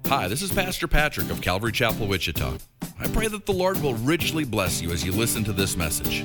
Hi, this is Pastor Patrick of Calvary Chapel, Wichita. I pray that the Lord will richly bless you as you listen to this message.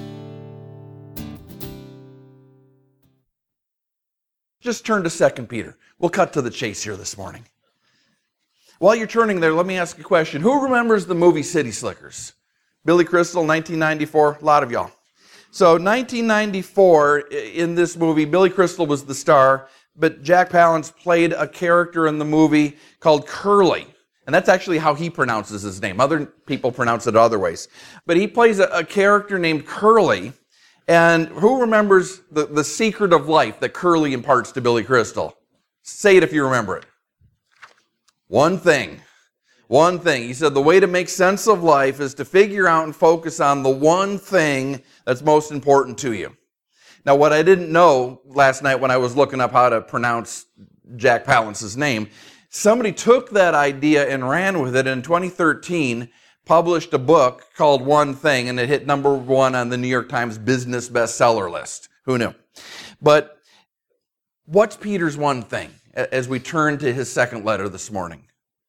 Just turn to 2 Peter. We'll cut to the chase here this morning. While you're turning there, let me ask a question. Who remembers the movie City Slickers? Billy Crystal, 1994, a lot of y'all. So 1994, in this movie, Billy Crystal was the star, but Jack Palance played a character in the movie called Curly. And that's actually how he pronounces his name. Other people pronounce it other ways. But he plays a character named Curly. And who remembers the secret of life that Curly imparts to Billy Crystal? Say it if you remember it. One thing. One thing. He said the way to make sense of life is to figure out and focus on the one thing that's most important to you. Now, what I didn't know last night when I was looking up how to pronounce Jack Palance's name, somebody took that idea and ran with it. In 2013, published a book called One Thing, and it hit number 1 on the New York Times business bestseller list. Who knew? But what's Peter's one thing as we turn to his second letter this morning?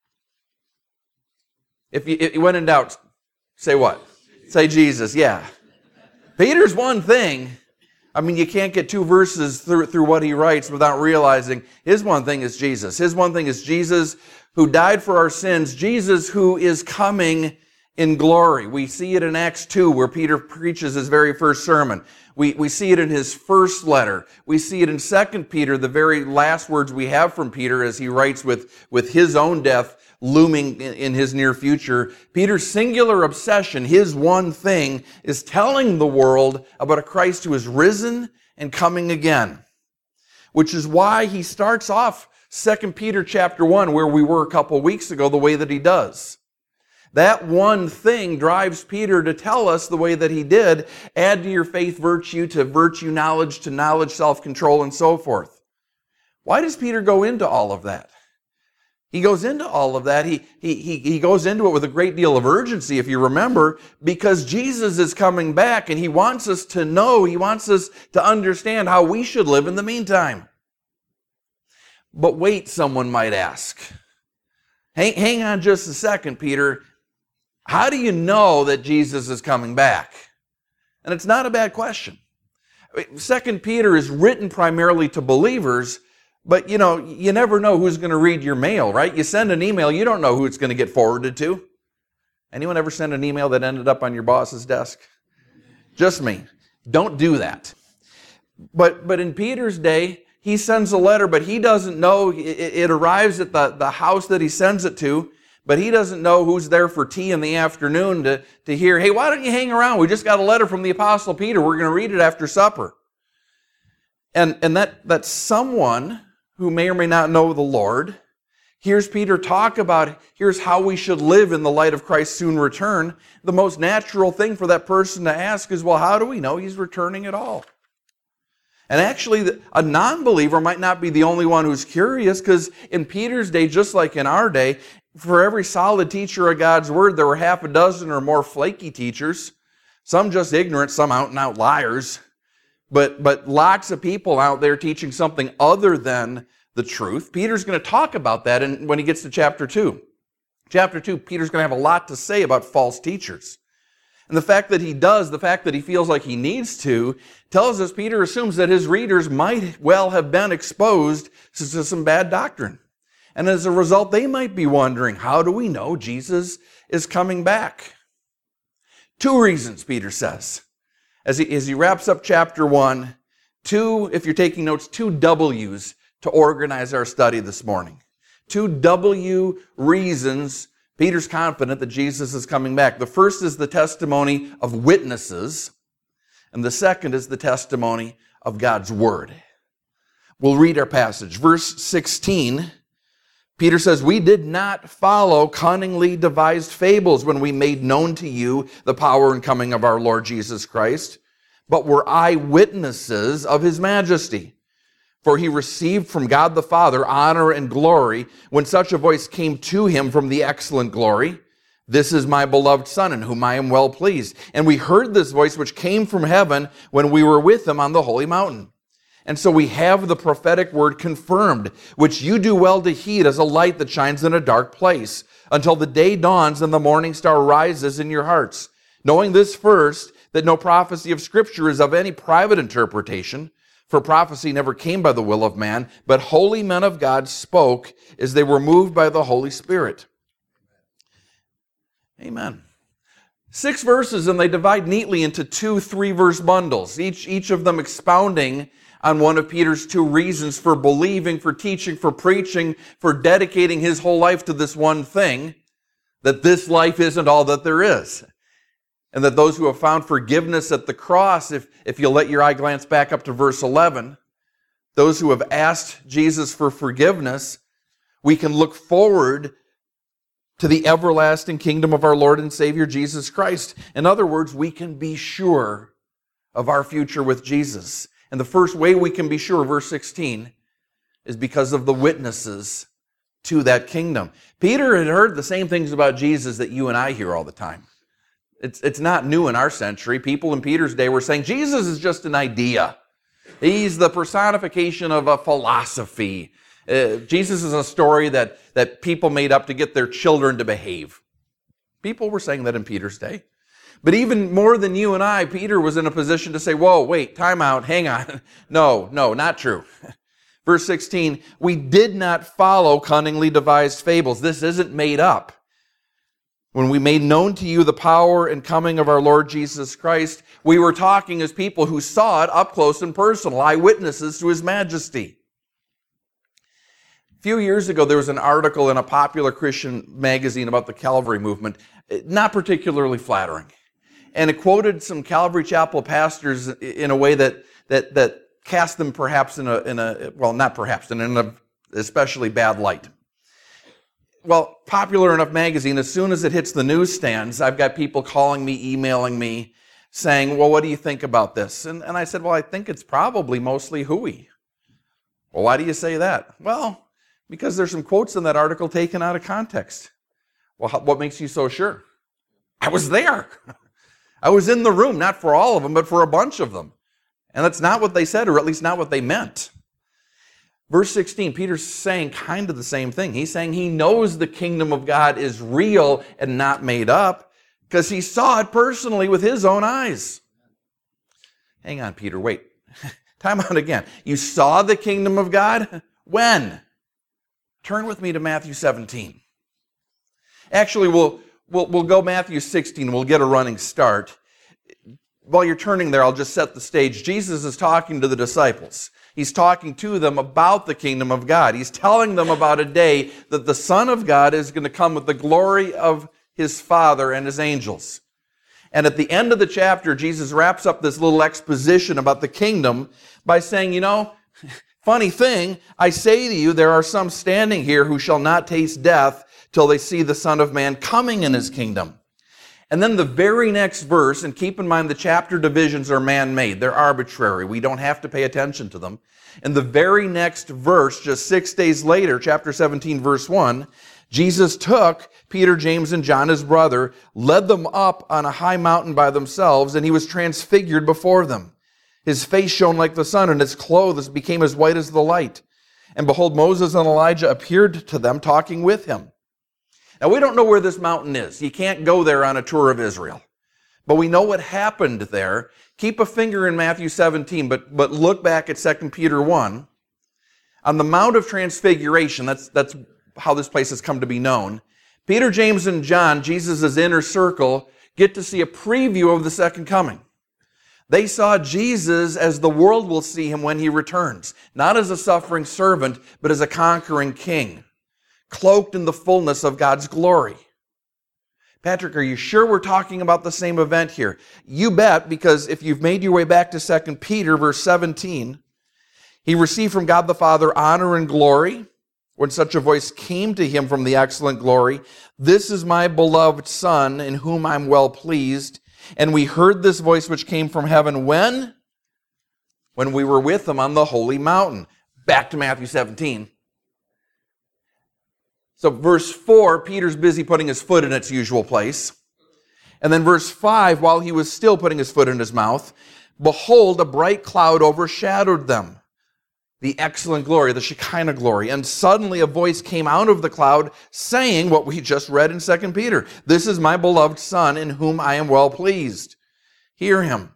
If you went in doubt, say what? Say Jesus, yeah. Peter's one thing, I mean, you can't get 2 verses through what he writes without realizing his one thing is Jesus. His one thing is Jesus who died for our sins, Jesus who is coming in glory. We see it in Acts 2 where Peter preaches his very first sermon. We see it in his first letter. We see it in 2 Peter, the very last words we have from Peter as he writes with his own death looming in his near future. Peter's singular obsession, his one thing, is telling the world about a Christ who is risen and coming again. Which is why he starts off 2 Peter chapter 1, where we were a couple weeks ago, the way that he does. That one thing drives Peter to tell us the way that he did. Add to your faith virtue, to virtue knowledge, to knowledge self-control, and so forth. Why does Peter go into all of that? He goes into all of that. He goes into it with a great deal of urgency, if you remember, because Jesus is coming back and he wants us to know, he wants us to understand how we should live in the meantime. But wait, someone might ask. Hang on just a second, Peter. How do you know that Jesus is coming back? And it's not a bad question. 2 Peter is written primarily to believers, but you never know who's going to read your mail, right? You send an email, you don't know who it's going to get forwarded to. Anyone ever send an email that ended up on your boss's desk? Just me. Don't do that. But in Peter's day, he sends a letter, but he doesn't know. It arrives at the house that he sends it to, but he doesn't know who's there for tea in the afternoon to hear, hey, why don't you hang around? We just got a letter from the Apostle Peter. We're going to read it after supper. And that someone who may or may not know the Lord hears Peter talk about, here's how we should live in the light of Christ's soon return. The most natural thing for that person to ask is, well, how do we know he's returning at all? And actually, a non-believer might not be the only one who's curious, because in Peter's day, just like in our day, for every solid teacher of God's Word, there were half a dozen or more flaky teachers. Some just ignorant, some out-and-out liars. But lots of people out there teaching something other than the truth. Peter's going to talk about that when he gets to chapter 2. Chapter 2, Peter's going to have a lot to say about false teachers. And the fact that he does, the fact that he feels like he needs to, tells us Peter assumes that his readers might well have been exposed to some bad doctrine. And as a result, they might be wondering, how do we know Jesus is coming back? 2 reasons, Peter says. As he wraps up chapter 1, 2, if you're taking notes, 2 W's to organize our study this morning. 2 W reasons Peter's confident that Jesus is coming back. The first is the testimony of witnesses, and the second is the testimony of God's Word. We'll read our passage. Verse 16, Peter says, we did not follow cunningly devised fables when we made known to you the power and coming of our Lord Jesus Christ, but were eyewitnesses of his majesty. For he received from God the Father honor and glory when such a voice came to him from the excellent glory. This is my beloved Son in whom I am well pleased. And we heard this voice which came from heaven when we were with him on the holy mountain. And so we have the prophetic word confirmed, which you do well to heed as a light that shines in a dark place, until the day dawns and the morning star rises in your hearts. Knowing this first, that no prophecy of Scripture is of any private interpretation, for prophecy never came by the will of man, but holy men of God spoke as they were moved by the Holy Spirit. Amen. 6 verses, and they divide neatly into 2 3-verse bundles, each of them expounding on one of Peter's 2 reasons for believing, for teaching, for preaching, for dedicating his whole life to this one thing, that this life isn't all that there is. And that those who have found forgiveness at the cross, if you'll let your eye glance back up to verse 11, those who have asked Jesus for forgiveness, we can look forward to the everlasting kingdom of our Lord and Savior Jesus Christ. In other words, we can be sure of our future with Jesus. And the first way we can be sure, verse 16, is because of the witnesses to that kingdom. Peter had heard the same things about Jesus that you and I hear all the time. It's not new in our century. People in Peter's day were saying, Jesus is just an idea. He's the personification of a philosophy. Jesus is a story that people made up to get their children to behave. People were saying that in Peter's day. But even more than you and I, Peter was in a position to say, whoa, wait, time out, hang on. No, not true. Verse 16, we did not follow cunningly devised fables. This isn't made up. When we made known to you the power and coming of our Lord Jesus Christ, we were talking as people who saw it up close and personal, eyewitnesses to His majesty. A few years ago, there was an article in a popular Christian magazine about the Calvary movement, not particularly flattering. And it quoted some Calvary Chapel pastors in a way that cast them perhaps in an especially bad light. Well, Popular Enough magazine, as soon as it hits the newsstands, I've got people calling me, emailing me, saying, well, what do you think about this? And I said, well, I think it's probably mostly hooey. Well, why do you say that? Well, because there's some quotes in that article taken out of context. Well, what makes you so sure? I was there. I was in the room, not for all of them, but for a bunch of them. And that's not what they said, or at least not what they meant. Verse 16, Peter's saying kind of the same thing. He's saying he knows the kingdom of God is real and not made up because he saw it personally with his own eyes. Hang on, Peter, wait. Time out again. You saw the kingdom of God? When? Turn with me to Matthew 17. Actually, we'll go Matthew 16. We'll get a running start. While you're turning there, I'll just set the stage. Jesus is talking to the disciples. He's talking to them about the kingdom of God. He's telling them about a day that the Son of God is going to come with the glory of His Father and His angels. And at the end of the chapter, Jesus wraps up this little exposition about the kingdom by saying, funny thing, I say to you, there are some standing here who shall not taste death till they see the Son of Man coming in His kingdom. And then the very next verse, and keep in mind the chapter divisions are man-made. They're arbitrary. We don't have to pay attention to them. And the very next verse, just 6 days later, chapter 17, verse 1, Jesus took Peter, James, and John, his brother, led them up on a high mountain by themselves, and He was transfigured before them. His face shone like the sun, and His clothes became as white as the light. And behold, Moses and Elijah appeared to them, talking with Him. Now, we don't know where this mountain is. You can't go there on a tour of Israel. But we know what happened there. Keep a finger in Matthew 17, but look back at 2 Peter 1. On the Mount of Transfiguration, that's how this place has come to be known. Peter, James, and John, Jesus' inner circle, get to see a preview of the second coming. They saw Jesus as the world will see Him when He returns. Not as a suffering servant, but as a conquering king, cloaked in the fullness of God's glory. Patrick, are you sure we're talking about the same event here? You bet, because if you've made your way back to 2 Peter, verse 17, He received from God the Father honor and glory when such a voice came to Him from the excellent glory. This is my beloved Son, in whom I'm well pleased. And we heard this voice which came from heaven when? When we were with Him on the holy mountain. Back to Matthew 17. So verse 4, Peter's busy putting his foot in its usual place. And then verse 5, while he was still putting his foot in his mouth, behold, a bright cloud overshadowed them. the excellent glory, the Shekinah glory. And suddenly a voice came out of the cloud saying what we just read in 2 Peter. This is my beloved Son in whom I am well pleased. Hear him.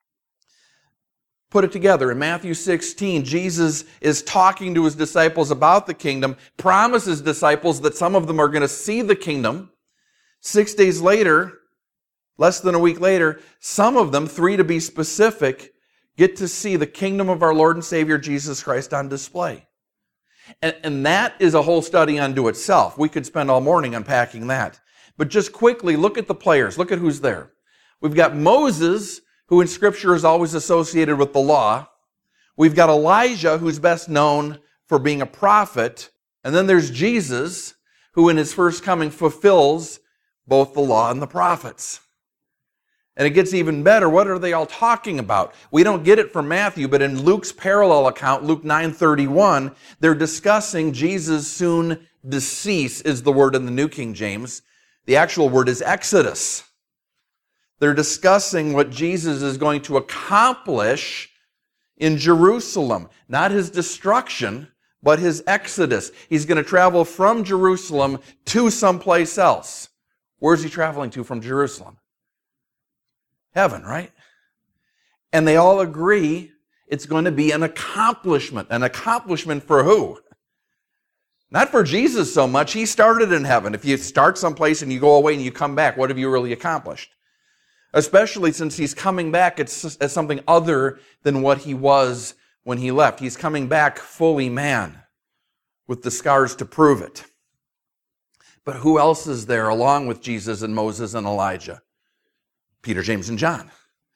Put it together. In Matthew 16, Jesus is talking to his disciples about the kingdom, promises disciples that some of them are going to see the kingdom. 6 days later, less than a week later, some of them, 3 to be specific, get to see the kingdom of our Lord and Savior Jesus Christ on display. And that is a whole study unto itself. We could spend all morning unpacking that. But just quickly, look at the players. Look at who's there. We've got Moses, who in Scripture is always associated with the law. We've got Elijah, who's best known for being a prophet. And then there's Jesus, who in his first coming fulfills both the law and the prophets. And it gets even better. What are they all talking about? We don't get it from Matthew, but in Luke's parallel account, Luke 9:31, they're discussing Jesus' soon decease is the word in the New King James. The actual word is exodus. They're discussing what Jesus is going to accomplish in Jerusalem. Not his destruction, but his exodus. He's going to travel from Jerusalem to someplace else. Where's he traveling to from Jerusalem? Heaven, right? And they all agree it's going to be an accomplishment. An accomplishment for who? Not for Jesus so much. He started in heaven. If you start someplace and you go away and you come back, what have you really accomplished? Especially since he's coming back as something other than what he was when he left. He's coming back fully man with the scars to prove it. But who else is there along with Jesus and Moses and Elijah? Peter, James, and John.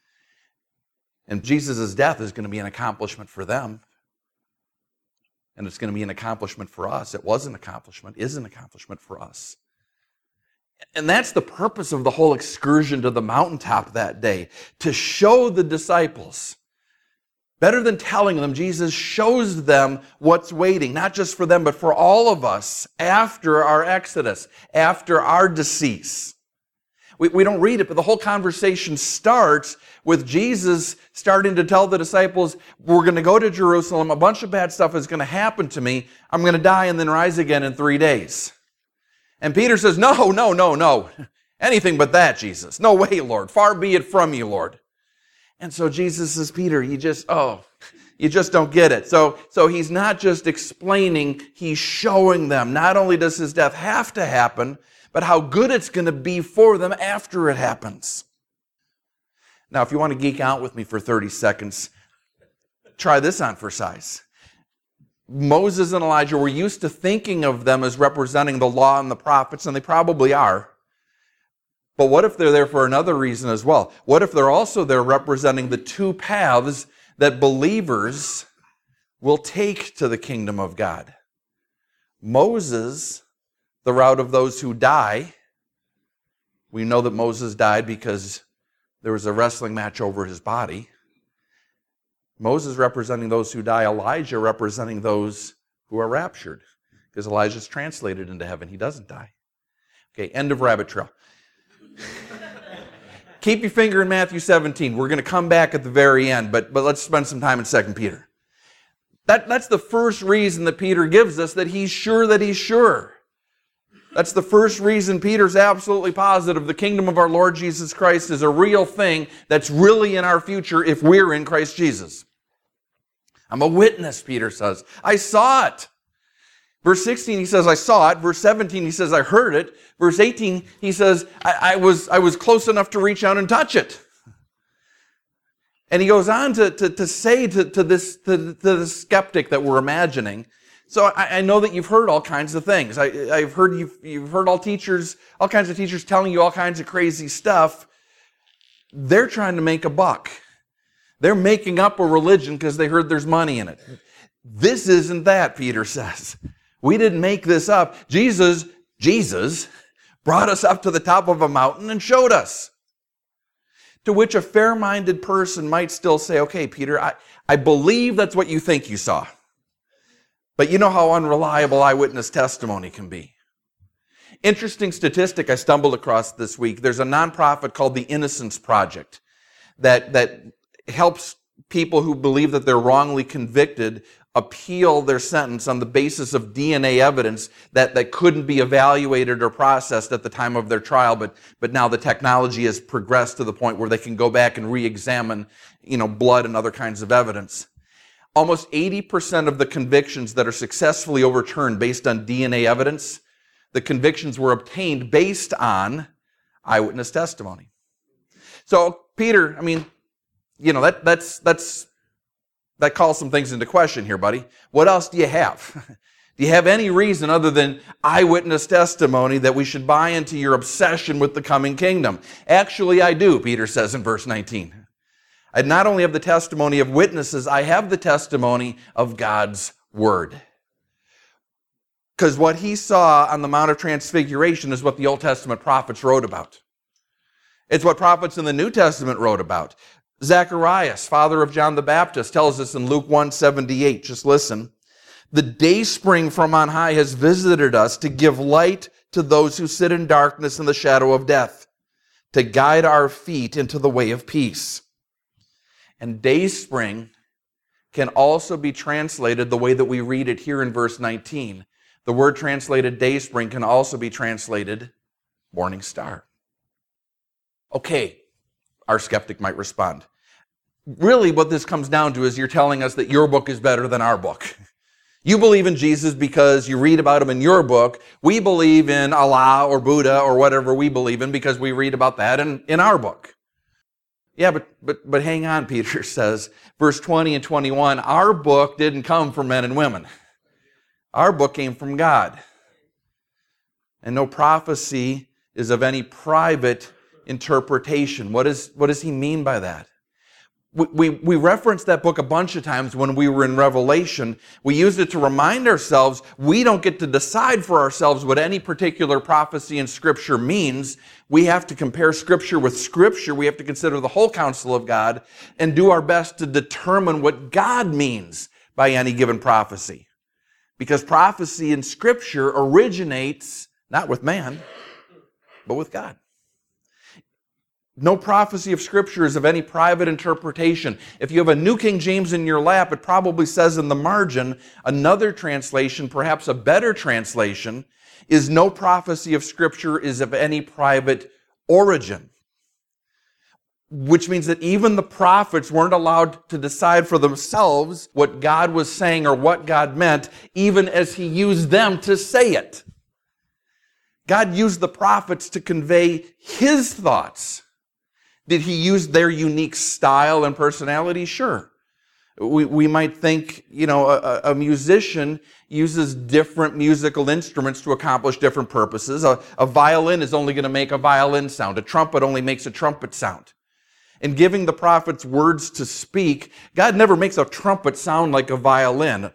And Jesus' death is going to be an accomplishment for them. And it's going to be an accomplishment for us. It was an accomplishment, is an accomplishment for us. And that's the purpose of the whole excursion to the mountaintop that day, to show the disciples. Better than telling them, Jesus shows them what's waiting, not just for them, but for all of us after our exodus, after our decease. We don't read it, but the whole conversation starts with Jesus starting to tell the disciples, we're going to go to Jerusalem, a bunch of bad stuff is going to happen to me, I'm going to die and then rise again in 3 days. And Peter says, no. Anything but that, Jesus. No way, Lord. Far be it from you, Lord. And so Jesus says, Peter, you just don't get it. So he's not just explaining, he's showing them. Not only does his death have to happen, but how good it's going to be for them after it happens. Now, if you want to geek out with me for 30 seconds, try this on for size. Moses and Elijah, were used to thinking of them as representing the law and the prophets, and they probably are. But what if they're there for another reason as well? What if they're also there representing the two paths that believers will take to the kingdom of God? Moses, the route of those who die. We know that Moses died because there was a wrestling match over his body. Moses representing those who die, Elijah representing those who are raptured. Because Elijah's translated into heaven. He doesn't die. Okay, end of rabbit trail. Keep your finger in Matthew 17. We're going to come back at the very end, but let's spend some time in 2 Peter. That's the first reason that Peter gives us that he's sure that he's sure. That's the first reason Peter's absolutely positive the kingdom of our Lord Jesus Christ is a real thing that's really in our future if we're in Christ Jesus. I'm a witness, Peter says. I saw it. Verse 16, he says, I saw it. Verse 17, he says, I heard it. Verse 18, he says, I was close enough to reach out and touch it. And he goes on to say to the skeptic that we're imagining, so I know that you've heard all kinds of things. I've heard you've heard all kinds of teachers telling you all kinds of crazy stuff. They're trying to make a buck. They're making up a religion because they heard there's money in it. This isn't that, Peter says. We didn't make this up. Jesus brought us up to the top of a mountain and showed us. To which a fair-minded person might still say, okay, Peter, I believe that's what you think you saw. But you know how unreliable eyewitness testimony can be. Interesting statistic I stumbled across this week. There's a nonprofit called the Innocence Project that helps people who believe that they're wrongly convicted appeal their sentence on the basis of DNA evidence that couldn't be evaluated or processed at the time of their trial, but now the technology has progressed to the point where they can go back and re-examine, blood and other kinds of evidence. Almost 80% of the convictions that are successfully overturned based on DNA evidence, the convictions were obtained based on eyewitness testimony. So Peter, that calls some things into question here, buddy. What else do you have? Do you have any reason other than eyewitness testimony that we should buy into your obsession with the coming kingdom? Actually, I do, Peter says in verse 19. I not only have the testimony of witnesses, I have the testimony of God's word. Because what he saw on the Mount of Transfiguration is what the Old Testament prophets wrote about. It's what prophets in the New Testament wrote about. Zacharias, father of John the Baptist, tells us in Luke 1:78, just listen, "The day spring from on high has visited us to give light to those who sit in darkness and the shadow of death, to guide our feet into the way of peace." And day spring can also be translated the way that we read it here in verse 19. The word translated day spring can also be translated morning star. Okay, our skeptic might respond. Really what this comes down to is you're telling us that your book is better than our book. You believe in Jesus because you read about him in your book. We believe in Allah or Buddha or whatever we believe in because we read about that in our book. Yeah, but hang on, Peter says, verse 20 and 21, our book didn't come from men and women. Our book came from God. And no prophecy is of any private interpretation. What does he mean by that? We referenced that book a bunch of times when we were in Revelation. We used it to remind ourselves we don't get to decide for ourselves what any particular prophecy in Scripture means. We have to compare Scripture with Scripture. We have to consider the whole counsel of God and do our best to determine what God means by any given prophecy. Because prophecy in Scripture originates not with man, but with God. No prophecy of Scripture is of any private interpretation. If you have a New King James in your lap, it probably says in the margin, another translation, perhaps a better translation, is no prophecy of Scripture is of any private origin. Which means that even the prophets weren't allowed to decide for themselves what God was saying or what God meant, even as he used them to say it. God used the prophets to convey his thoughts. Did he use their unique style and personality? Sure. We might think, a musician uses different musical instruments to accomplish different purposes. A violin is only going to make a violin sound. A trumpet only makes a trumpet sound. In giving the prophets words to speak, God never makes a trumpet sound like a violin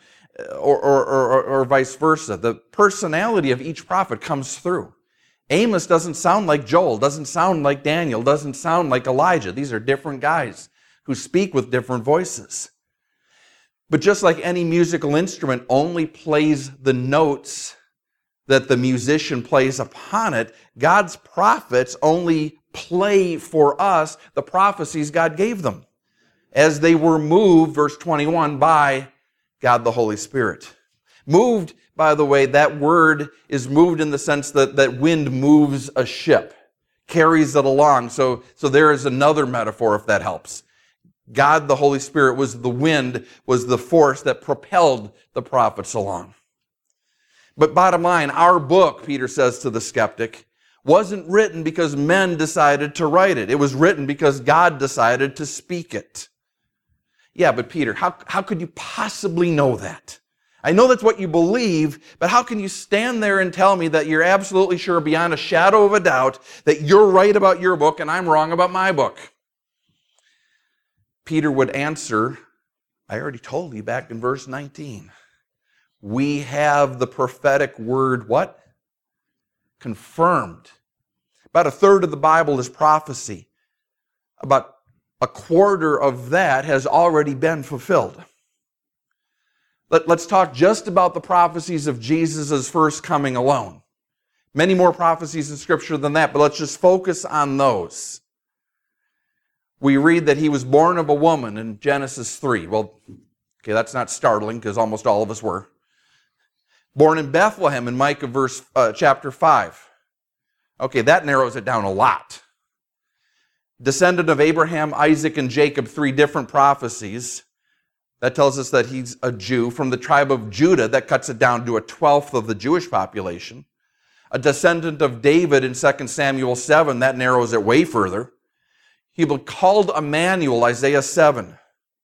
or vice versa. The personality of each prophet comes through. Amos doesn't sound like Joel, doesn't sound like Daniel, doesn't sound like Elijah. These are different guys who speak with different voices. But just like any musical instrument only plays the notes that the musician plays upon it, God's prophets only play for us the prophecies God gave them as they were moved, verse 21, by God the Holy Spirit. Moved, by the way, that word is moved in the sense that wind moves a ship, carries it along. So there is another metaphor, if that helps. God, the Holy Spirit, was the wind, was the force that propelled the prophets along. But bottom line, our book, Peter says to the skeptic, wasn't written because men decided to write it. It was written because God decided to speak it. Yeah, but Peter, how could you possibly know that? I know that's what you believe, but how can you stand there and tell me that you're absolutely sure beyond a shadow of a doubt that you're right about your book and I'm wrong about my book? Peter would answer, I already told you back in verse 19. We have the prophetic word, what? Confirmed. About a third of the Bible is prophecy. About a quarter of that has already been fulfilled. Let's talk just about the prophecies of Jesus' first coming alone. Many more prophecies in Scripture than that, but let's just focus on those. We read that he was born of a woman in Genesis 3. Well, Okay, that's not startling because almost all of us were. Born in Bethlehem in Micah chapter 5. Okay, that narrows it down a lot. Descendant of Abraham, Isaac, and Jacob, 3 different prophecies. That tells us that he's a Jew. From the tribe of Judah, that cuts it down to a 1/12 of the Jewish population. A descendant of David in 2 Samuel 7, that narrows it way further. He will be called Emmanuel, Isaiah 7.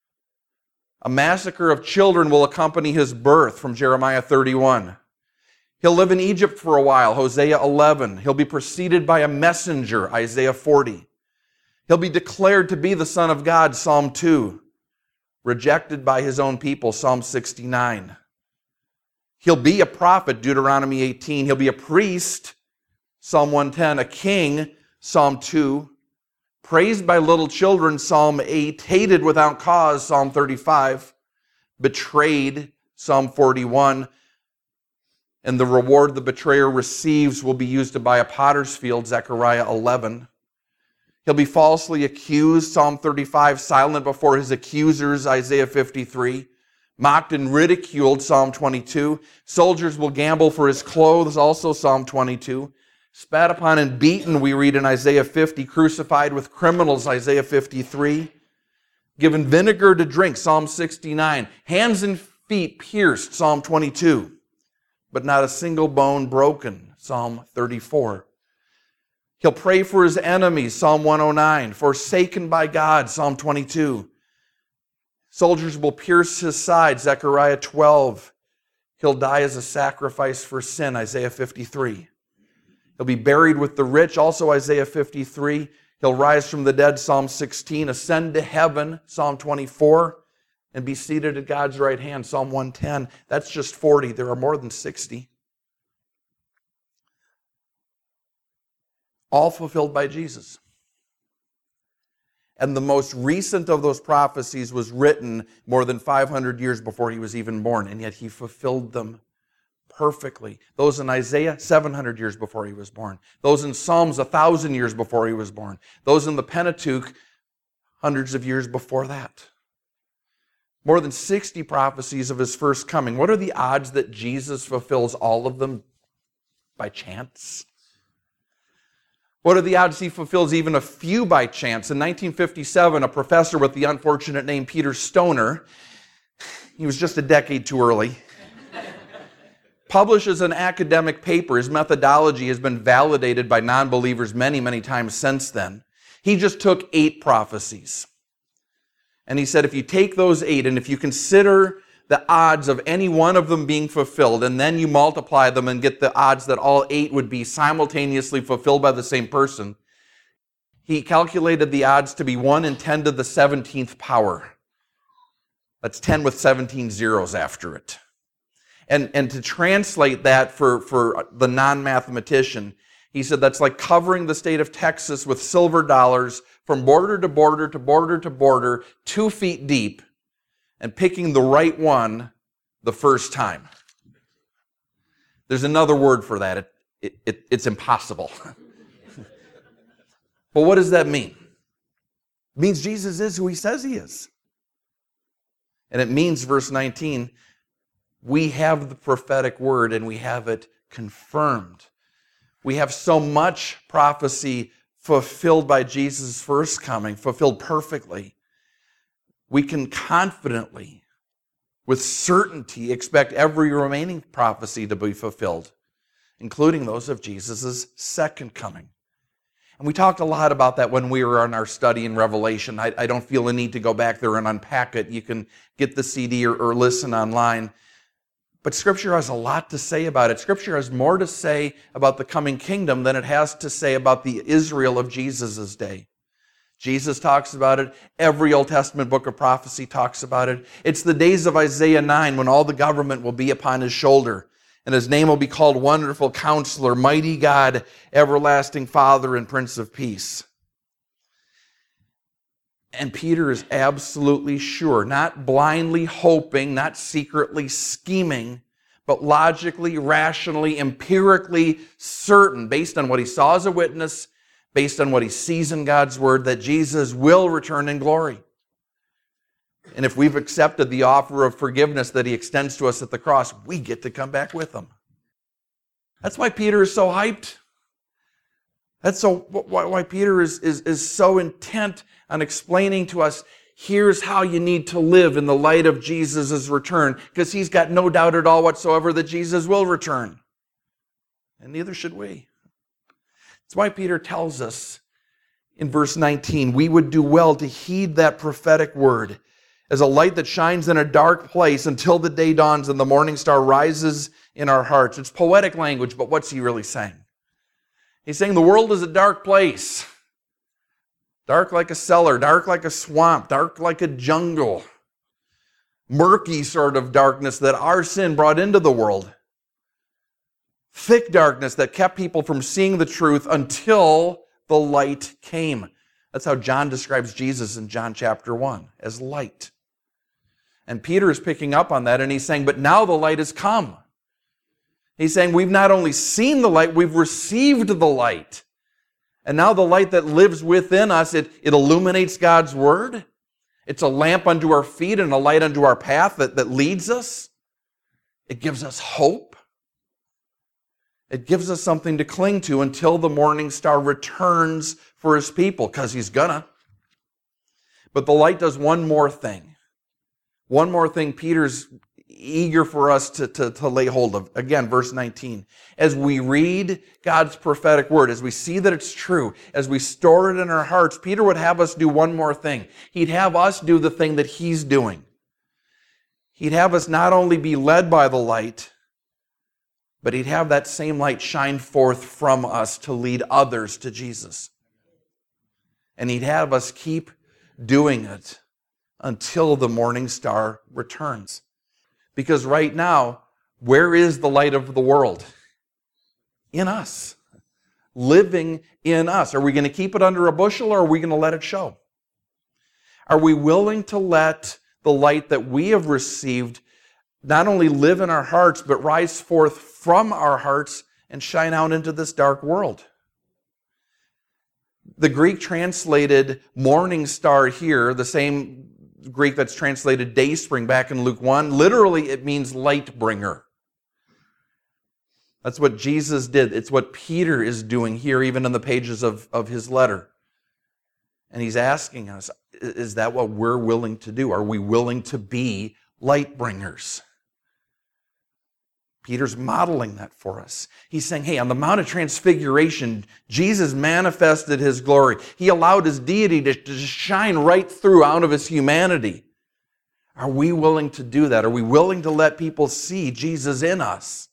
A massacre of children will accompany his birth from Jeremiah 31. He'll live in Egypt for a while, Hosea 11. He'll be preceded by a messenger, Isaiah 40. He'll be declared to be the Son of God, Psalm 2. Rejected by his own people, Psalm 69. He'll be a prophet, Deuteronomy 18. He'll be a priest, Psalm 110. A king, Psalm 2. Praised by little children, Psalm 8. Hated without cause, Psalm 35. Betrayed, Psalm 41. And the reward the betrayer receives will be used to buy a potter's field, Zechariah 11. He'll be falsely accused, Psalm 35, silent before his accusers, Isaiah 53. Mocked and ridiculed, Psalm 22. Soldiers will gamble for his clothes, also Psalm 22. Spat upon and beaten, we read in Isaiah 50. Crucified with criminals, Isaiah 53. Given vinegar to drink, Psalm 69. Hands and feet pierced, Psalm 22. But not a single bone broken, Psalm 34. He'll pray for his enemies, Psalm 109. Forsaken by God, Psalm 22. Soldiers will pierce his side, Zechariah 12. He'll die as a sacrifice for sin, Isaiah 53. He'll be buried with the rich, also Isaiah 53. He'll rise from the dead, Psalm 16. Ascend to heaven, Psalm 24. And be seated at God's right hand, Psalm 110. That's just 40. There are more than 60. All fulfilled by Jesus. And the most recent of those prophecies was written more than 500 years before he was even born, and yet he fulfilled them perfectly. Those in Isaiah, 700 years before he was born. Those in Psalms, 1,000 years before he was born. Those in the Pentateuch, hundreds of years before that. More than 60 prophecies of his first coming. What are the odds that Jesus fulfills all of them by chance? What are the odds he fulfills even a few by chance? In 1957, a professor with the unfortunate name Peter Stoner, he was just a decade too early, publishes an academic paper. His methodology has been validated by non-believers many, many times since then. He just took 8 prophecies. And he said if you take those 8 and if you consider the odds of any one of them being fulfilled, and then you multiply them and get the odds that all 8 would be simultaneously fulfilled by the same person, he calculated the odds to be 1 in 10 to the 17th power. That's 10 with 17 zeros after it. And to translate that for the non-mathematician, he said that's like covering the state of Texas with silver dollars from border to border to border to border, 2 feet deep, and picking the right one the first time. There's another word for that. It's impossible. But what does that mean? It means Jesus is who he says he is. And it means, verse 19, we have the prophetic word and we have it confirmed. We have so much prophecy fulfilled by Jesus' first coming, fulfilled perfectly. We can confidently, with certainty, expect every remaining prophecy to be fulfilled, including those of Jesus' second coming. And we talked a lot about that when we were on our study in Revelation. I don't feel a need to go back there and unpack it. You can get the CD or listen online. But Scripture has a lot to say about it. Scripture has more to say about the coming kingdom than it has to say about the Israel of Jesus' day. Jesus talks about it. Every Old Testament book of prophecy talks about it. It's the days of Isaiah 9 when all the government will be upon his shoulder. And his name will be called Wonderful Counselor, Mighty God, Everlasting Father, and Prince of Peace. And Peter is absolutely sure, not blindly hoping, not secretly scheming, but logically, rationally, empirically certain, based on what he saw as a witness, based on what he sees in God's Word, that Jesus will return in glory. And if we've accepted the offer of forgiveness that he extends to us at the cross, we get to come back with him. That's why Peter is so hyped. That's why Peter is so intent on explaining to us, here's how you need to live in the light of Jesus' return, because he's got no doubt at all whatsoever that Jesus will return. And neither should we. That's why Peter tells us in verse 19, we would do well to heed that prophetic word as a light that shines in a dark place until the day dawns and the morning star rises in our hearts. It's poetic language, but what's he really saying? He's saying the world is a dark place. Dark like a cellar, dark like a swamp, dark like a jungle. Murky sort of darkness that our sin brought into the world. Thick darkness that kept people from seeing the truth until the light came. That's how John describes Jesus in John chapter 1, as light. And Peter is picking up on that, and he's saying, but now the light has come. He's saying we've not only seen the light, we've received the light. And now the light that lives within us, it illuminates God's word. It's a lamp unto our feet and a light unto our path that leads us. It gives us hope. It gives us something to cling to until the morning star returns for his people, because he's gonna. But the light does one more thing. One more thing Peter's eager for us to lay hold of. Again, verse 19. As we read God's prophetic word, as we see that it's true, as we store it in our hearts, Peter would have us do one more thing. He'd have us do the thing that he's doing. He'd have us not only be led by the light, but he'd have that same light shine forth from us to lead others to Jesus. And he'd have us keep doing it until the morning star returns. Because right now, where is the light of the world? In us. Living in us. Are we going to keep it under a bushel, or are we going to let it show? Are we willing to let the light that we have received not only live in our hearts, but rise forth from our hearts and shine out into this dark world? The Greek translated morning star here, the same Greek that's translated day spring back in Luke 1, literally it means light bringer. That's what Jesus did. It's what Peter is doing here, even in the pages of his letter. And he's asking us, is that what we're willing to do? Are we willing to be light bringers? Peter's modeling that for us. He's saying, hey, on the Mount of Transfiguration, Jesus manifested his glory. He allowed his deity to shine right through out of his humanity. Are we willing to do that? Are we willing to let people see Jesus in us?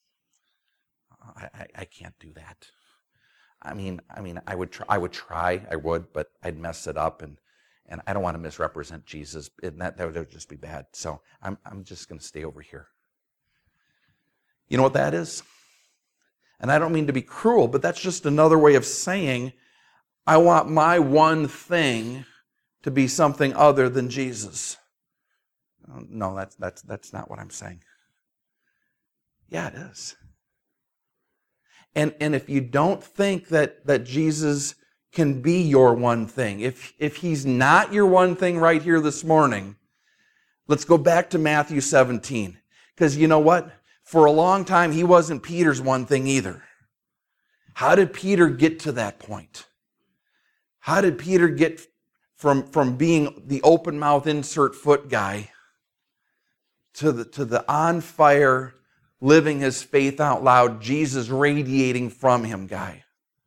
I can't do that. I mean, I would try, but I'd mess it up, and I don't want to misrepresent Jesus, and that would just be bad. So I'm just going to stay over here. You know what that is? And I don't mean to be cruel, but that's just another way of saying, I want my one thing to be something other than Jesus. No, that's not what I'm saying. Yeah, it is. And if you don't think that Jesus can be your one thing, if he's not your one thing right here this morning, let's go back to Matthew 17. Because you know what? For a long time, he wasn't Peter's one thing either. How did Peter get to that point? How did Peter get from being the open mouth insert foot guy to the on fire, living his faith out loud, Jesus radiating from him guy?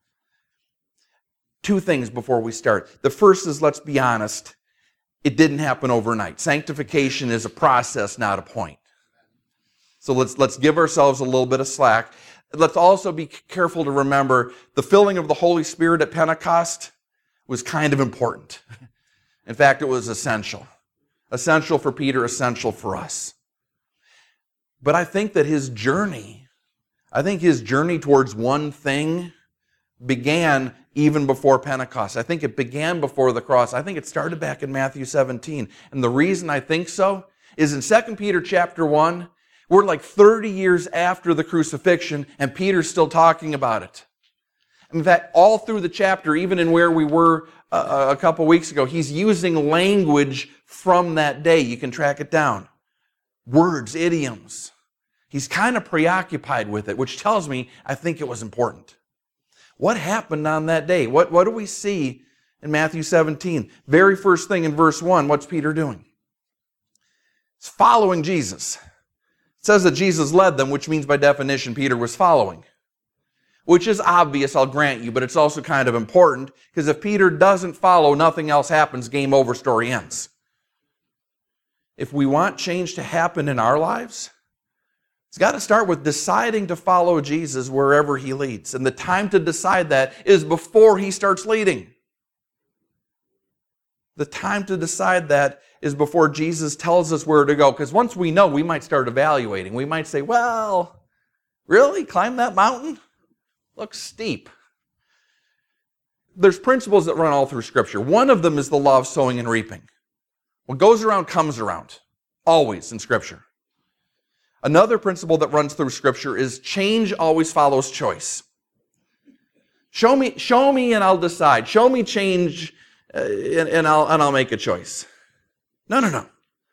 Two things before we start. The first is, let's be honest, it didn't happen overnight. Sanctification is a process, not a point. So let's give ourselves a little bit of slack. Let's also be careful to remember the filling of the Holy Spirit at Pentecost was kind of important. In fact, it was essential. Essential for Peter, essential for us. But I think that his journey towards one thing began even before Pentecost. I think it began before the cross. I think it started back in Matthew 17. And the reason I think so is in 2 Peter chapter 1, we're like 30 years after the crucifixion, and Peter's still talking about it. In fact, all through the chapter, even in where we were a couple weeks ago, he's using language from that day. You can track it down. Words, idioms. He's kind of preoccupied with it, which tells me I think it was important. What happened on that day? What do we see in Matthew 17? Very first thing in verse 1, what's Peter doing? He's following Jesus. It says that Jesus led them, which means by definition Peter was following. Which is obvious, I'll grant you, but it's also kind of important, because if Peter doesn't follow, nothing else happens, game over, story ends. If we want change to happen in our lives, it's got to start with deciding to follow Jesus wherever he leads. And the time to decide that is before he starts leading. The time to decide that is before Jesus tells us where to go. Because once we know, we might start evaluating. We might say, well, really? Climb that mountain? Looks steep. There's principles that run all through Scripture. One of them is the law of sowing and reaping. What goes around comes around. Always in Scripture. Another principle that runs through Scripture is change always follows choice. Show me and I'll decide. Show me change and I'll make a choice. No.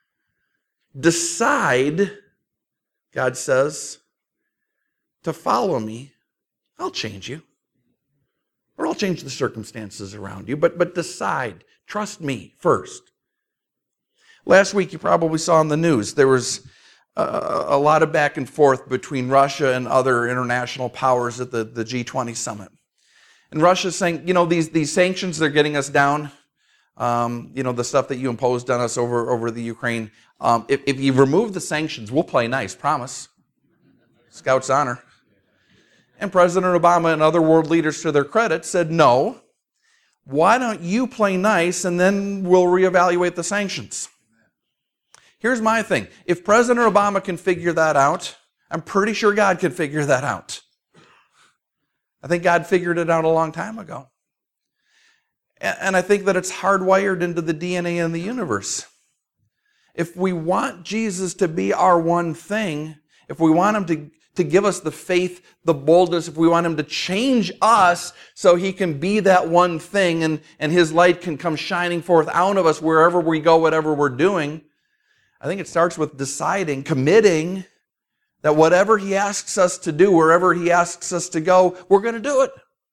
Decide, God says, to follow me. I'll change you. Or I'll change the circumstances around you. But decide. Trust me first. Last week you probably saw in the news there was a lot of back and forth between Russia and other international powers at the G20 summit. And Russia's saying, these sanctions, they're getting us down. The stuff that you imposed on us over the Ukraine. If you remove the sanctions, we'll play nice, promise. Scout's honor. And President Obama and other world leaders, to their credit, said, no, why don't you play nice and then we'll reevaluate the sanctions? Here's my thing. If President Obama can figure that out, I'm pretty sure God can figure that out. I think God figured it out a long time ago. And I think that it's hardwired into the DNA in the universe. If we want Jesus to be our one thing, if we want him to give us the faith, the boldness, if we want him to change us so he can be that one thing and his light can come shining forth out of us wherever we go, whatever we're doing, I think it starts with deciding, committing that whatever he asks us to do, wherever he asks us to go, we're going to do it.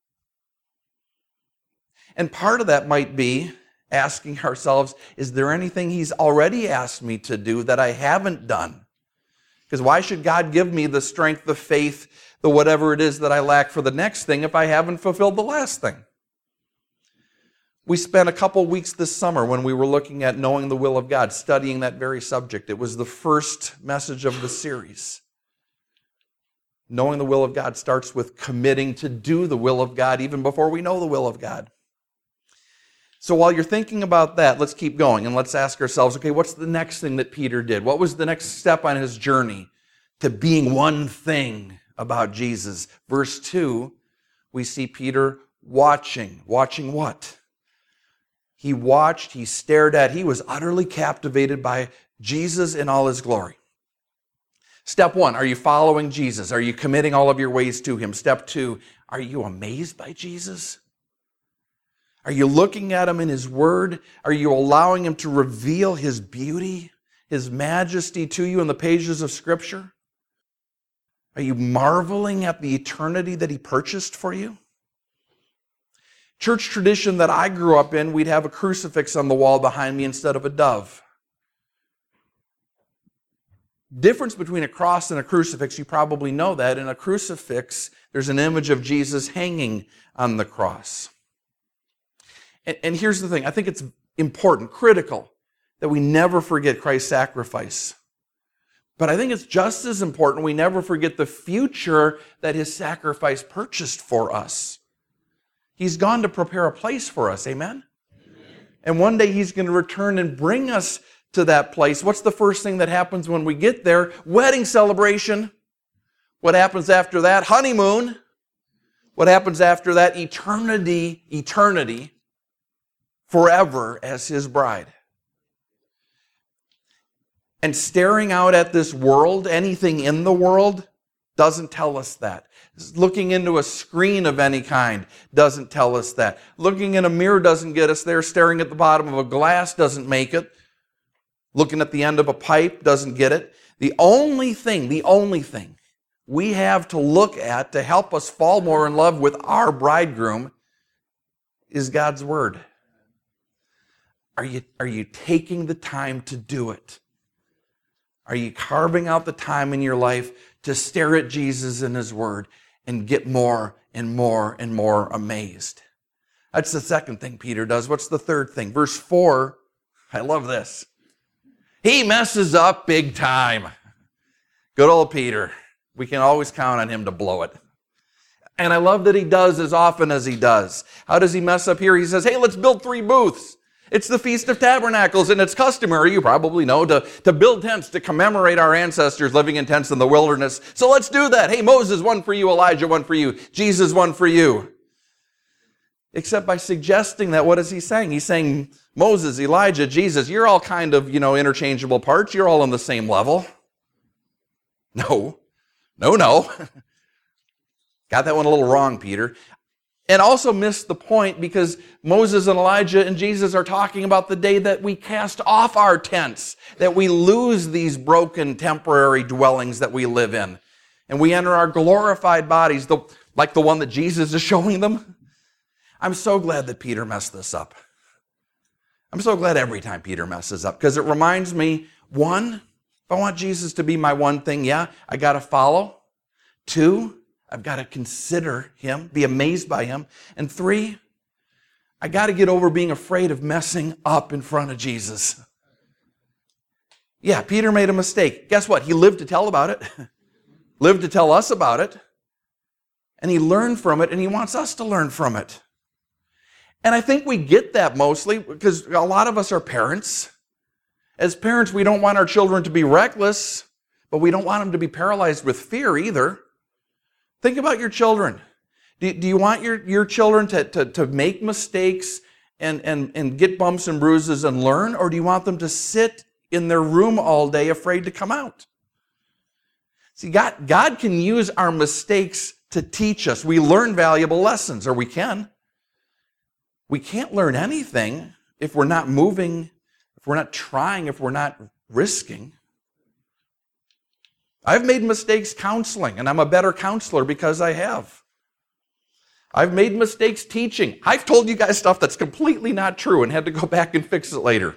And part of that might be asking ourselves, is there anything he's already asked me to do that I haven't done? Because why should God give me the strength, the faith, the whatever it is that I lack for the next thing if I haven't fulfilled the last thing? We spent a couple weeks this summer when we were looking at knowing the will of God, studying that very subject. It was the first message of the series. Knowing the will of God starts with committing to do the will of God even before we know the will of God. So while you're thinking about that, let's keep going and let's ask ourselves, okay, what's the next thing that Peter did? What was the next step on his journey to being one thing about Jesus? Verse 2, we see Peter watching. Watching what? He watched, he stared at, he was utterly captivated by Jesus in all his glory. Step 1, are you following Jesus? Are you committing all of your ways to him? Step 2, are you amazed by Jesus? Are you looking at him in his word? Are you allowing him to reveal his beauty, his majesty to you in the pages of Scripture? Are you marveling at the eternity that he purchased for you? Church tradition that I grew up in, we'd have a crucifix on the wall behind me instead of a dove. Difference between a cross and a crucifix, you probably know that. In a crucifix, there's an image of Jesus hanging on the cross. And here's the thing, I think it's important, critical, that we never forget Christ's sacrifice. But I think it's just as important we never forget the future that his sacrifice purchased for us. He's gone to prepare a place for us, amen? And one day he's going to return and bring us to that place. What's the first thing that happens when we get there? Wedding celebration. What happens after that? Honeymoon. What happens after that? Eternity, forever as his bride. And staring out at this world, anything in the world, doesn't tell us that. Looking into a screen of any kind doesn't tell us that. Looking in a mirror doesn't get us there. Staring at the bottom of a glass doesn't make it. Looking at the end of a pipe doesn't get it. The only thing we have to look at to help us fall more in love with our bridegroom is God's Word. Are you taking the time to do it? Are you carving out the time in your life to stare at Jesus and His Word and get more and more and more amazed? That's the second thing Peter does. What's the third thing? Verse 4, I love this. He messes up big time. Good old Peter. We can always count on him to blow it. And I love that he does as often as he does. How does he mess up here? He says, hey, let's build 3 booths. It's the Feast of Tabernacles, and it's customary, you probably know, to build tents to commemorate our ancestors living in tents in the wilderness. So let's do that. Hey, Moses, one for you. Elijah, one for you. Jesus, one for you. Except by suggesting that, what is he saying? He's saying, Moses, Elijah, Jesus, you're all kind of, interchangeable parts. You're all on the same level. No. Got that one a little wrong, Peter. And also missed the point because Moses and Elijah and Jesus are talking about the day that we cast off our tents, that we lose these broken temporary dwellings that we live in, and we enter our glorified bodies, like the one that Jesus is showing them. I'm so glad that Peter messed this up. I'm so glad every time Peter messes up, because it reminds me, 1, if I want Jesus to be my one thing, I got to follow. 2, I've got to consider Him, be amazed by Him. And 3, I got to get over being afraid of messing up in front of Jesus. Yeah, Peter made a mistake. Guess what? He lived to tell about it. Lived to tell us about it. And he learned from it, and he wants us to learn from it. And I think we get that mostly because a lot of us are parents. As parents, we don't want our children to be reckless, but we don't want them to be paralyzed with fear either. Think about your children. Do you want your children to make mistakes and get bumps and bruises and learn, or do you want them to sit in their room all day afraid to come out? See, God can use our mistakes to teach us. We learn valuable lessons, or we can. We can't learn anything if we're not moving, if we're not trying, if we're not risking. I've made mistakes counseling, and I'm a better counselor because I have. I've made mistakes teaching. I've told you guys stuff that's completely not true and had to go back and fix it later.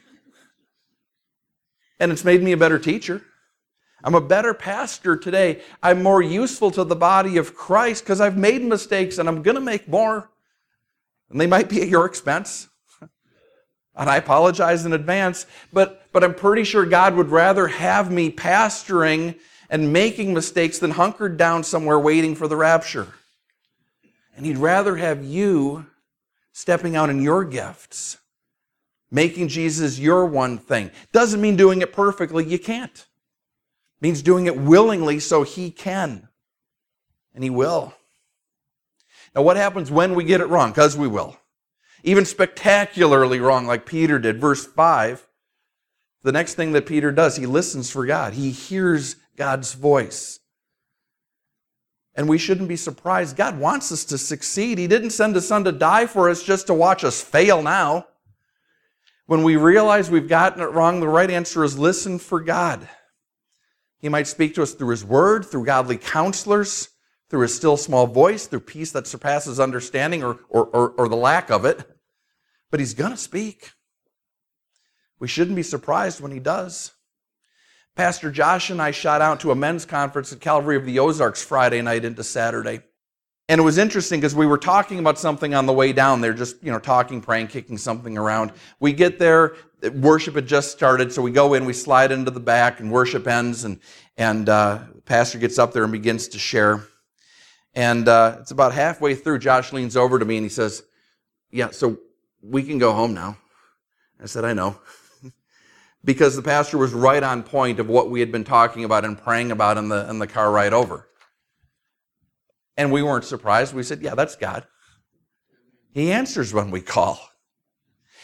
And it's made me a better teacher. I'm a better pastor today. I'm more useful to the body of Christ because I've made mistakes and I'm going to make more. And they might be at your expense. And I apologize in advance, but I'm pretty sure God would rather have me pastoring and making mistakes than hunkered down somewhere waiting for the rapture. And He'd rather have you stepping out in your gifts, making Jesus your one thing. Doesn't mean doing it perfectly. You can't. It means doing it willingly so He can. And He will. Now, what happens when we get it wrong? Because we will. Even spectacularly wrong, like Peter did. Verse 5, the next thing that Peter does, he listens for God. He hears God's voice. And we shouldn't be surprised. God wants us to succeed. He didn't send His Son to die for us just to watch us fail now. When we realize we've gotten it wrong, the right answer is listen for God. He might speak to us through His Word, through godly counselors, through His still small voice, through peace that surpasses understanding or the lack of it. But He's going to speak. We shouldn't be surprised when He does. Pastor Josh and I shot out to a men's conference at Calvary of the Ozarks Friday night into Saturday. And it was interesting because we were talking about something on the way down there, just, talking, praying, kicking something around. We get there, worship had just started, so we go in, we slide into the back, and worship ends, and pastor gets up there and begins to share. And it's about halfway through, Josh leans over to me and he says, yeah, so we can go home now. I said, I know. Because the pastor was right on point of what we had been talking about and praying about in the car ride over. And we weren't surprised. We said, yeah, that's God. He answers when we call.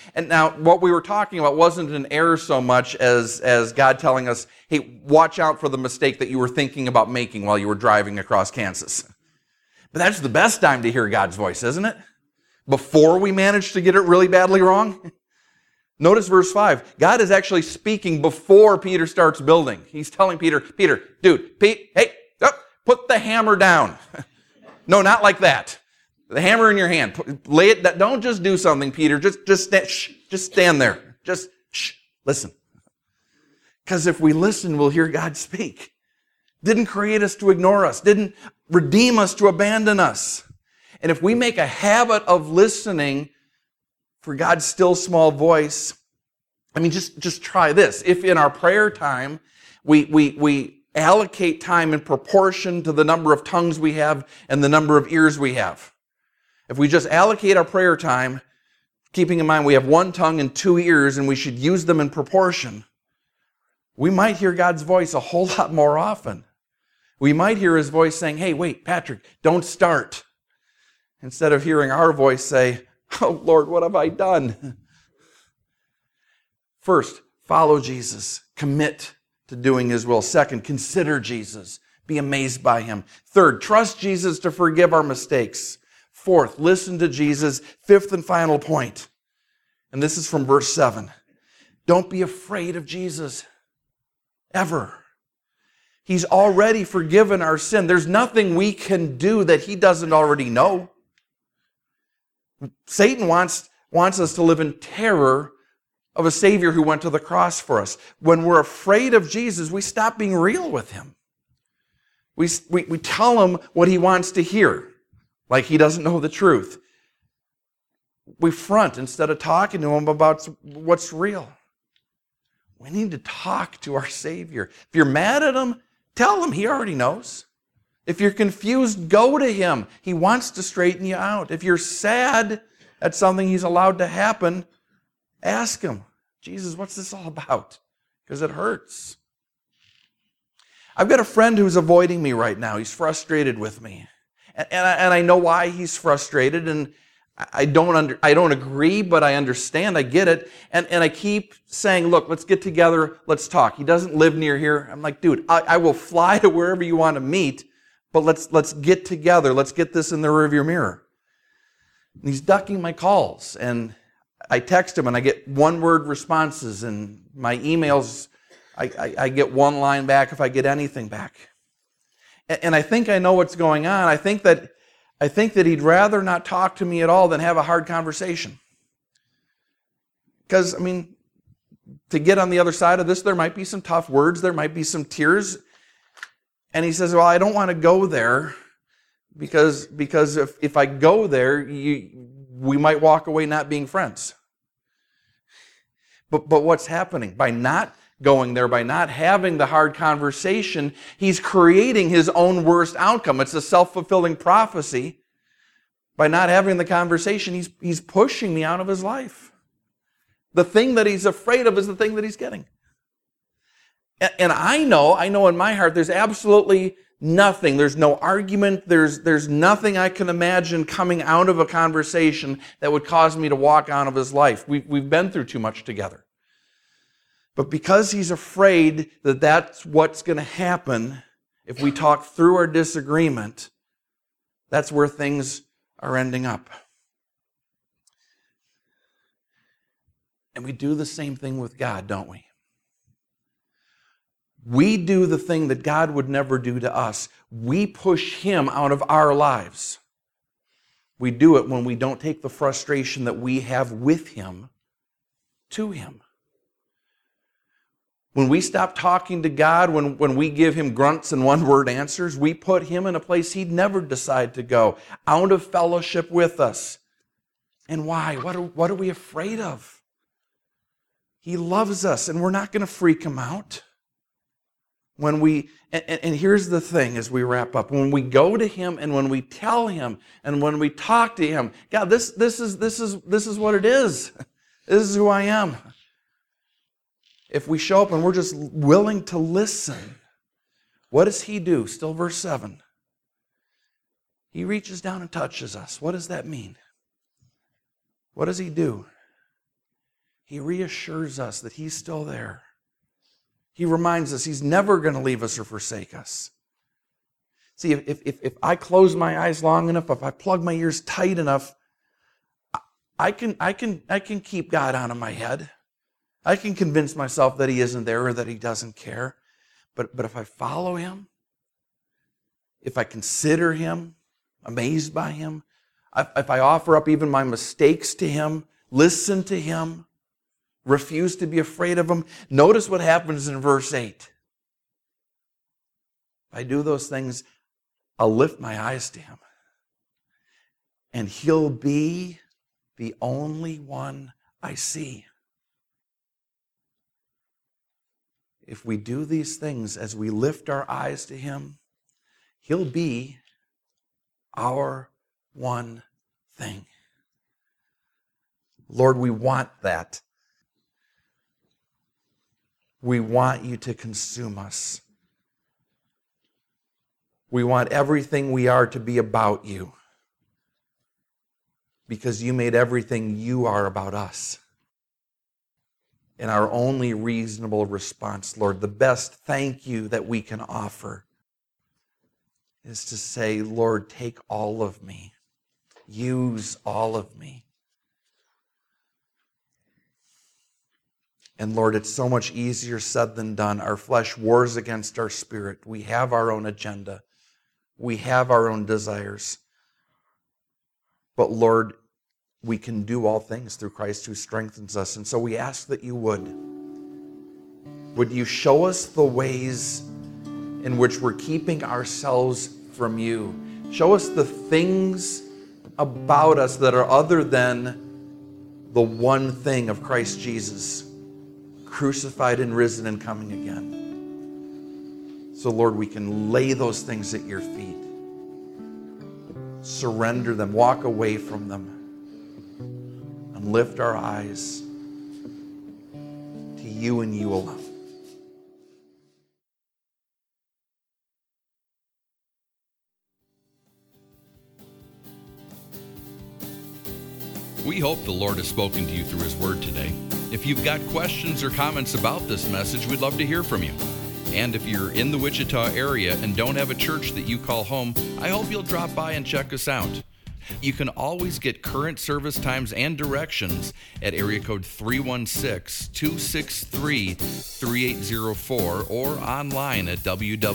And now, what we were talking about wasn't an error so much as God telling us, hey, watch out for the mistake that you were thinking about making while you were driving across Kansas. But that's the best time to hear God's voice, isn't it? Before we manage to get it really badly wrong. Notice verse 5. God is actually speaking before Peter starts building. He's telling Peter, dude, Pete, hey, put the hammer down. No, not like that. The hammer in your hand. Lay it down. Don't just do something, Peter. Just stand there. Just listen. Because if we listen, we'll hear God speak. Didn't create us to ignore us. Didn't redeem us to abandon us. And if we make a habit of listening for God's still small voice, I mean, just try this. If in our prayer time, we allocate time in proportion to the number of tongues we have and the number of ears we have. If we just allocate our prayer time, keeping in mind we have one tongue and two ears and we should use them in proportion, we might hear God's voice a whole lot more often. We might hear His voice saying, hey, wait, Patrick, don't start. Instead of hearing our voice say, oh, Lord, what have I done? First, follow Jesus. Commit to doing His will. Second, consider Jesus. Be amazed by Him. Third, trust Jesus to forgive our mistakes. Fourth, listen to Jesus. Fifth and final point, and this is from verse 7. Don't be afraid of Jesus, ever. He's already forgiven our sin. There's nothing we can do that He doesn't already know. Satan wants us to live in terror of a Savior who went to the cross for us. When we're afraid of Jesus, we stop being real with Him. We tell Him what He wants to hear, like He doesn't know the truth. We front instead of talking to Him about what's real. We need to talk to our Savior. If you're mad at Him, tell Him. He already knows. If you're confused, go to Him. He wants to straighten you out. If you're sad at something He's allowed to happen, ask Him, Jesus, what's this all about? Because it hurts. I've got a friend who's avoiding me right now. He's frustrated with me. And I know why he's frustrated, and I don't agree, but I understand, I get it. And I keep saying, look, let's get together, let's talk. He doesn't live near here. I'm like, dude, I will fly to wherever you want to meet, but let's get together. Let's get this in the rearview mirror. And he's ducking my calls, and I text him, and I get one-word responses, and my emails, I get one line back if I get anything back. And I think I know what's going on. I think that he'd rather not talk to me at all than have a hard conversation. Because, I mean, to get on the other side of this, there might be some tough words, there might be some tears. And he says, well, I don't want to go there because if I go there, we might walk away not being friends. But what's happening? By not going there, by not having the hard conversation, he's creating his own worst outcome. It's a self-fulfilling prophecy. By not having the conversation, he's pushing me out of his life. The thing that he's afraid of is the thing that he's getting. And I know in my heart there's absolutely nothing. There's no argument. There's nothing I can imagine coming out of a conversation that would cause me to walk out of his life. We've been through too much together. But because he's afraid that that's what's going to happen if we talk through our disagreement, that's where things are ending up. And we do the same thing with God, don't we? We do the thing that God would never do to us. We push Him out of our lives. We do it when we don't take the frustration that we have with Him to Him. When we stop talking to God, when we give Him grunts and one-word answers, we put Him in a place He'd never decide to go, out of fellowship with us. And why? What are we afraid of? He loves us, and we're not going to freak Him out. And here's the thing as we wrap up. When we go to Him and when we tell Him and when we talk to Him, God, this is what it is. This is who I am. If we show up and we're just willing to listen, what does He do? Still verse 7. He reaches down and touches us. What does that mean? What does He do? He reassures us that He's still there. He reminds us He's never going to leave us or forsake us. See, if I close my eyes long enough, if I plug my ears tight enough, I can keep God out of my head. I can convince myself that He isn't there or that He doesn't care. But if I follow Him, if I consider Him, amazed by Him, if I offer up even my mistakes to Him, listen to Him, refuse to be afraid of Him, notice what happens in verse 8. If I do those things, I'll lift my eyes to Him. And He'll be the only one I see. If we do these things as we lift our eyes to Him, He'll be our one thing. Lord, we want that. We want You to consume us. We want everything we are to be about You, because You made everything You are about us. And our only reasonable response, Lord, the best thank you that we can offer is to say, Lord, take all of me. Use all of me. And Lord, it's so much easier said than done. Our flesh wars against our spirit. We have our own agenda. We have our own desires. But Lord, we can do all things through Christ who strengthens us. And so we ask that You would. Would You show us the ways in which we're keeping ourselves from You? Show us the things about us that are other than the one thing of Christ Jesus, crucified and risen and coming again. So Lord, we can lay those things at Your feet. Surrender them, walk away from them, and lift our eyes to You and You alone. We hope the Lord has spoken to you through His Word today. If you've got questions or comments about this message, we'd love to hear from you. And if you're in the Wichita area and don't have a church that you call home, I hope you'll drop by and check us out. You can always get current service times and directions at area code 316-263-3804 or online at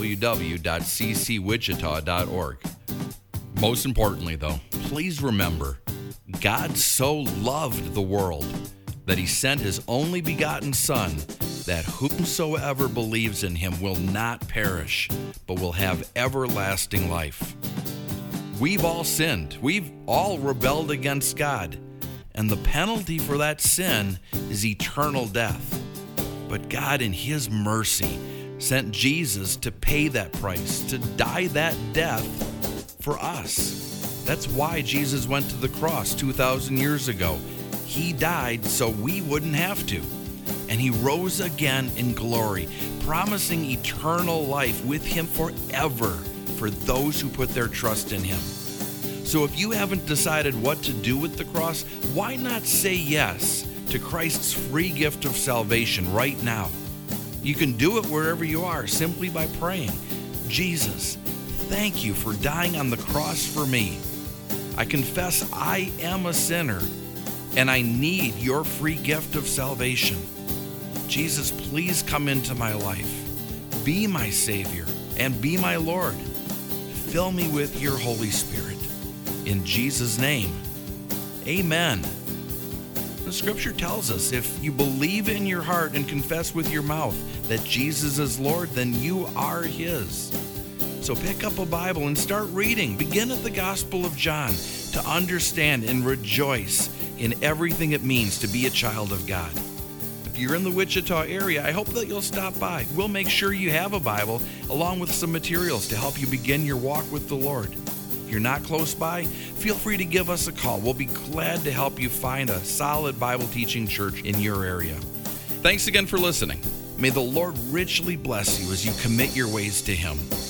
www.ccwichita.org. Most importantly, though, please remember, God so loved the world that He sent His only begotten Son, that whomsoever believes in Him will not perish, but will have everlasting life. We've all sinned. We've all rebelled against God. And the penalty for that sin is eternal death. But God, in His mercy, sent Jesus to pay that price, to die that death for us. That's why Jesus went to the cross 2,000 years ago. He died so we wouldn't have to. And He rose again in glory, promising eternal life with Him forever for those who put their trust in Him. So if you haven't decided what to do with the cross, why not say yes to Christ's free gift of salvation right now? You can do it wherever you are simply by praying, Jesus, thank You for dying on the cross for me. I confess I am a sinner and I need Your free gift of salvation. Jesus, please come into my life. Be my Savior and be my Lord. Fill me with Your Holy Spirit. In Jesus' name, amen. The Scripture tells us if you believe in your heart and confess with your mouth that Jesus is Lord, then you are His. So pick up a Bible and start reading. Begin at the Gospel of John to understand and rejoice in everything it means to be a child of God. If you're in the Wichita area, I hope that you'll stop by. We'll make sure you have a Bible along with some materials to help you begin your walk with the Lord. If you're not close by, feel free to give us a call. We'll be glad to help you find a solid Bible teaching church in your area. Thanks again for listening. May the Lord richly bless you as you commit your ways to Him.